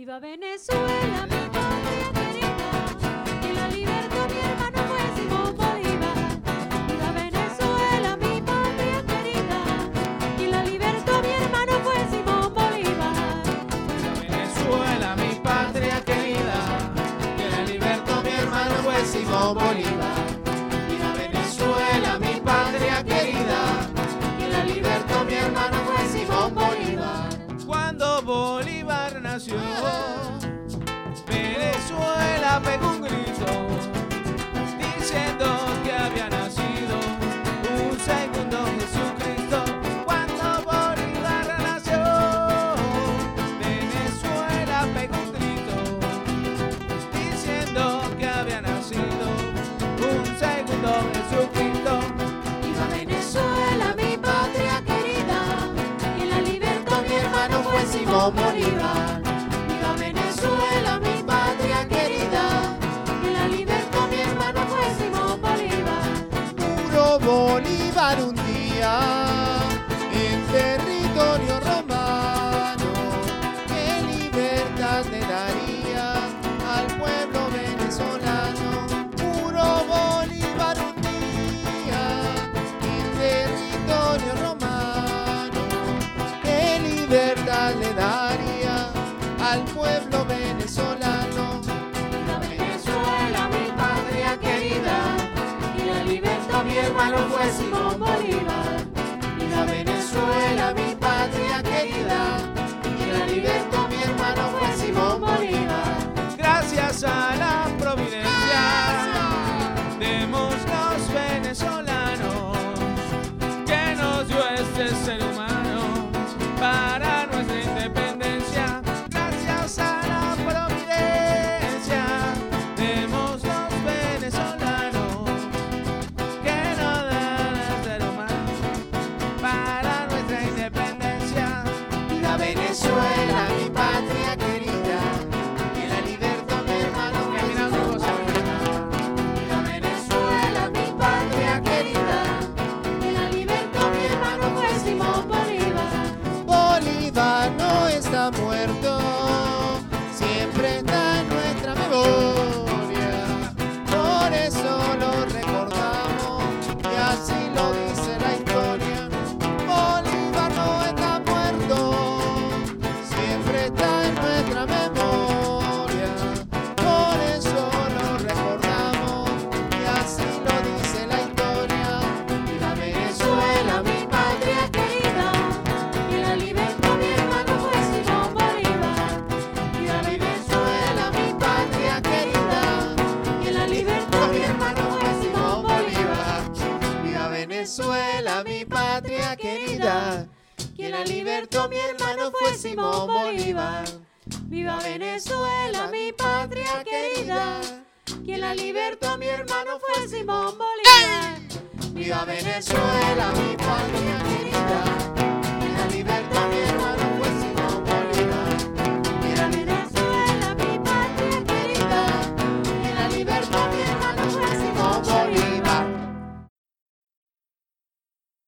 Viva Venezuela, mi patria querida, que la libertó mi hermano fue Simón Bolívar. Viva Venezuela, mi patria querida, que la libertó mi hermano fue Simón Bolívar. Viva Venezuela, mi patria querida, que la libertó mi hermano fue Simón Bolívar. Viva Venezuela, mi patria querida, que la libertó mi hermano fue Simón Bolívar. Cuando Bolívar nació, Venezuela pegó un grito diciendo que había nacido un segundo Jesucristo. Cuando Bolívar nació, Venezuela pegó un grito diciendo que había nacido un segundo Jesucristo. Viva Venezuela, mi patria querida, que la libertó mi hermano fue Simón Bolívar. Viva Venezuela, mi patria querida, que la libertó mi hermano fue Simón Bolívar. Murió Bolívar un día en territorio romano. ¿Qué libertad le daría al pueblo venezolano? Murió Bolívar un día en territorio romano. ¿Qué libertad le daría al pueblo venezolano? Viva Venezuela, mi patria querida, que la libertó mi hermano fue Simón Bolívar. Viva Venezuela, mi patria querida, que la libertó mi hermano fue Simón Bolívar. Gracias a la providencia, demos los venezolanos, que nos dio este ser humano para nuestra independencia. Gracias a la providencia, demos los venezolanos, que nos dan el ser humano para nuestra independencia. Viva Venezuela, mi patria querida, que la libertó mi hermano fue Simón Bolívar. Viva Venezuela, mi patria querida, que la libertó mi hermano fue Simón Bolívar. Bolívar no está muerto, siempre está en nuestra memoria. Por eso lo recordamos y así lo dice la historia. Bolívar no está muerto, siempre está en nuestra memoria. Por eso lo recordamos y así lo dice la historia. Viva Venezuela, mi Patria querida, que la libertó mi hermano fue Simón Bolívar. Viva Venezuela, mi patria querida, que la libertó mi hermano fue Simón Bolívar. Viva Venezuela, mi patria querida, Que la libertó mi hermano fue Simón Bolívar. Viva Venezuela, mi patria querida, que la libertó mi hermano fue Simón Bolívar. Viva Venezuela, mi patria querida.